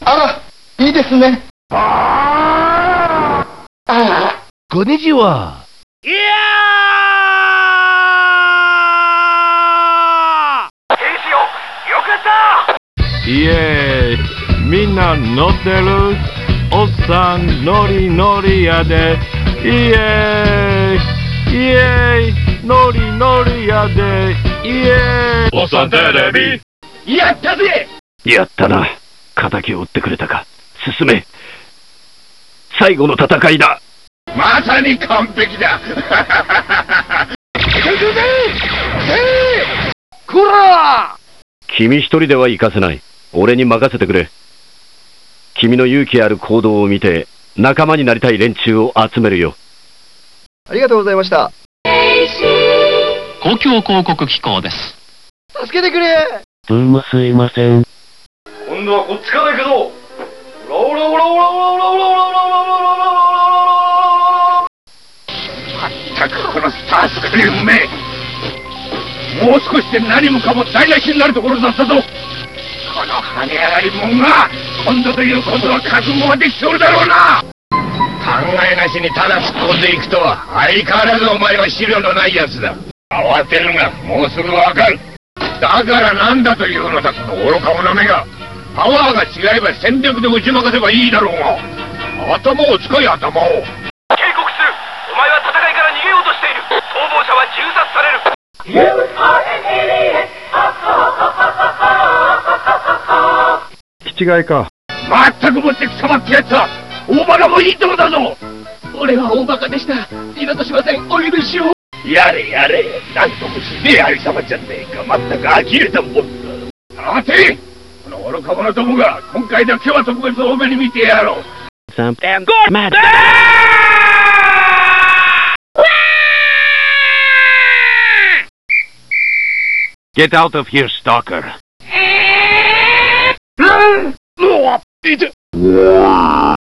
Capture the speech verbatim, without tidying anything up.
あら、いいですね。ああ。 こんにちは。いやー！ 兵士よ、よかった！ イエーイ、みんな乗ってる？おっさんノリノリやで。イエーイ、イエーイ、ノリノリやで。イエーイ。 おっさんテレビやったぜ。 やったな。敵を撃ってくれたか。進め。最後の戦いだ。 まさに完璧だ。 こら！ 君一人では行かせない。俺に任せてくれ。君の勇気ある行動を見て仲間になりたい連中を集めるよ。 ありがとうございました。 公共広告機構です。 助けてくれ。 どうもすいません。 今度はこっちから行くぞ。オラオラオラオラオラオラオラオラオラオラオラオラ。まったくこのスタースクリームめ。もう少しで何もかも台無しになるところだったぞ。この跳ね上がり者が今度ということは覚悟ができておるだろうな。考えなしにただ突っ込んでいくとは相変わらずお前は資料のないやつだ。慌てるがもうすぐわかる。だからなんだというのだ、この愚か者めが。パワーが違えば戦略で打ち負かせばいいだろうが、頭を使い頭を。警告する。お前は戦いから逃げようとしている。逃亡者は銃殺される。 気違いか。 まったくもって貴様ってやつは大バカもいいとこだぞ。俺は大バカでした。二度としません。お許しを。やれやれ、なんともしねえありさまじゃねえか。まったく呆れたもんだ。さて、この愚か者どもが今回だけは特別多めに見てやろう。 Get out of here, stalker. うわ、いて。うわ。